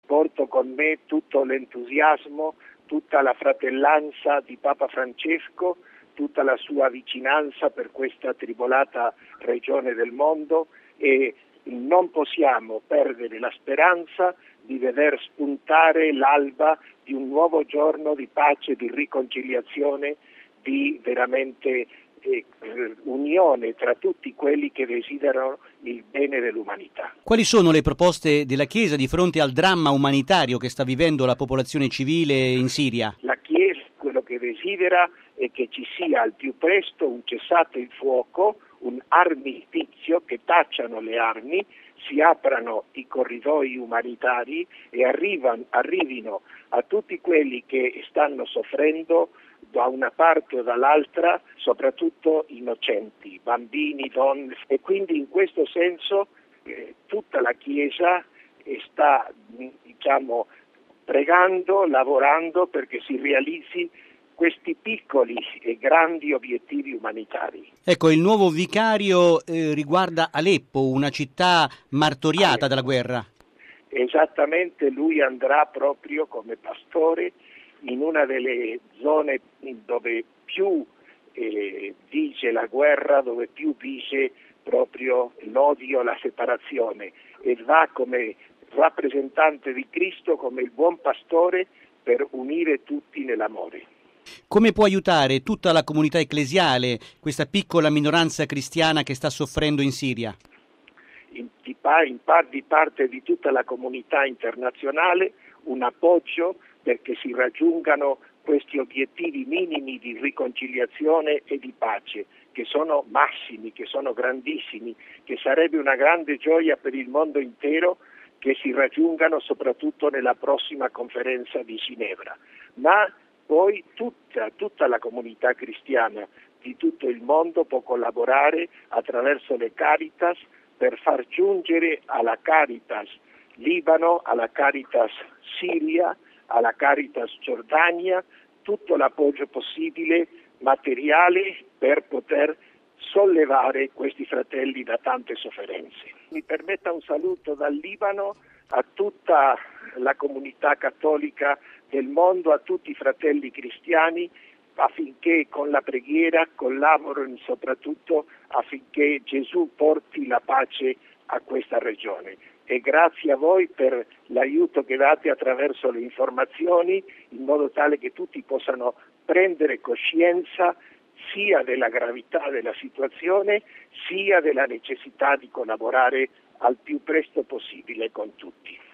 porto con me tutto l'entusiasmo, tutta la fratellanza di Papa Francesco, tutta la sua vicinanza per questa tribolata regione del mondo, e non possiamo perdere la speranza di veder spuntare l'alba di un nuovo giorno di pace, di riconciliazione, di veramente unione tra tutti quelli che desiderano il bene dell'umanità. Quali sono le proposte della Chiesa di fronte al dramma umanitario che sta vivendo la popolazione civile in Siria? La Chiesa quello che desidera è che ci sia al più presto un cessate il fuoco, un armistizio, che tacciano le armi, si aprano i corridoi umanitari e arrivino a tutti quelli che stanno soffrendo da una parte o dall'altra, soprattutto innocenti, bambini, donne, e quindi in questo senso tutta la Chiesa sta pregando, lavorando perché si realizzi questi piccoli e grandi obiettivi umanitari. Ecco, il nuovo vicario riguarda Aleppo, una città martoriata dalla guerra. Esattamente, lui andrà proprio come pastore in una delle zone dove più vige la guerra, dove più vige proprio l'odio, la separazione, e va come rappresentante di Cristo, come il buon pastore, per unire tutti nell'amore. Come può aiutare tutta la comunità ecclesiale questa piccola minoranza cristiana che sta soffrendo in Siria? Di parte di tutta la comunità internazionale un appoggio perché si raggiungano questi obiettivi minimi di riconciliazione e di pace, che sono massimi, che sono grandissimi, che sarebbe una grande gioia per il mondo intero che si raggiungano soprattutto nella prossima conferenza di Ginevra. Ma poi tutta la comunità cristiana di tutto il mondo può collaborare attraverso le Caritas per far giungere alla Caritas Libano, alla Caritas Siria, alla Caritas Giordania, tutto l'appoggio possibile materiale per poter sollevare questi fratelli da tante sofferenze. Mi permetta un saluto dal Libano a tutta la comunità cattolica del mondo, a tutti i fratelli cristiani, affinché con la preghiera collaborino soprattutto affinché Gesù porti la pace a questa regione. E grazie a voi per l'aiuto che date attraverso le informazioni, in modo tale che tutti possano prendere coscienza sia della gravità della situazione, sia della necessità di collaborare al più presto possibile con tutti.